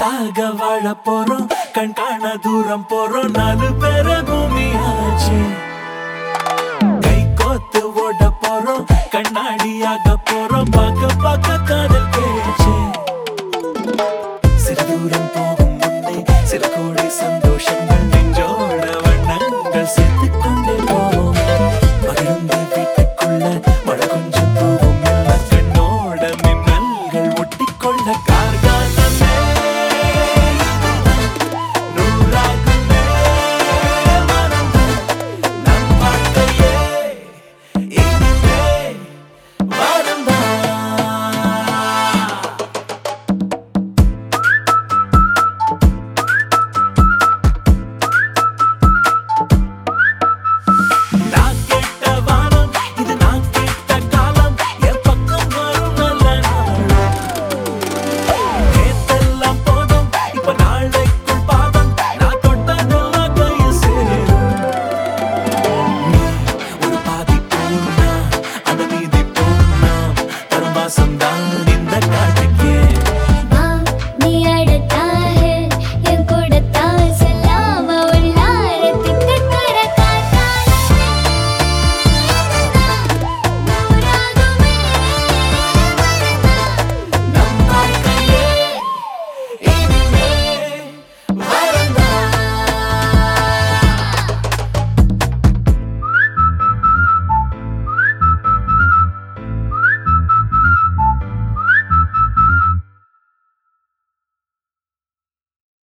கூட்டாக வாழ போறோம், கண் காண தூரம் போறோம், 4 பேர பூமியாச்சு. கை கோத்து ஓட போறோம், கண்ணாடியாக போறோம், பார்க்க பார்க்க காதல் பேச்சு. சிறு தூரம் போகும் முன்னே சிறு கோடி சந்தை